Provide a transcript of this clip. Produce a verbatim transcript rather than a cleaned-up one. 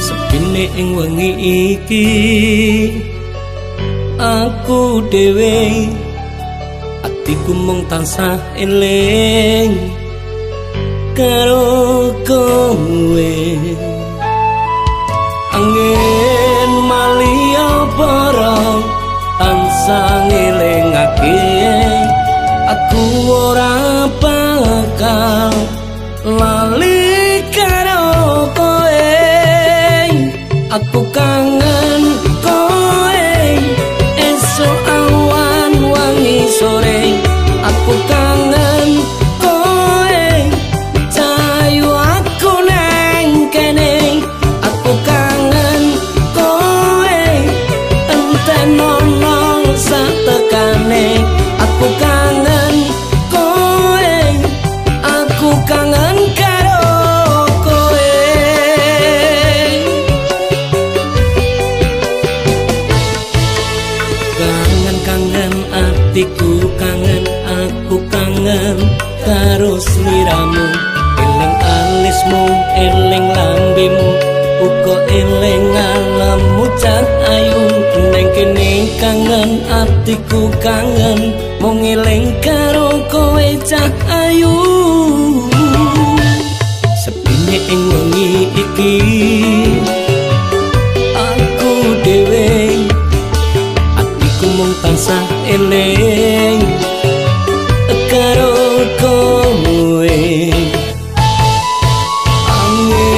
Sepine ing wengi iki aku dhewe atiku mung tansah eling karo kowe. Angin malia barang tansah ngelingake aku ora bakal lali karo kowe. Aku kangen kowe esok awan wangi sore. Aku kangen kowe cahayu aku neng kene. Aku kangen kowe entenono sak tekane. Aku kangen kowe, aku kangen karo kowe. Kangen-kangen atiku kangen, aku kangen karo sliramu. Eling alismu, eling lambemu, uga eling alammu cak ayu. Neng kene kangen atiku kangen, mung eling karo kowe cak ayu. Sepine ing wengi iki aku dhewe atiku mung tansah eling karo kowe. Angin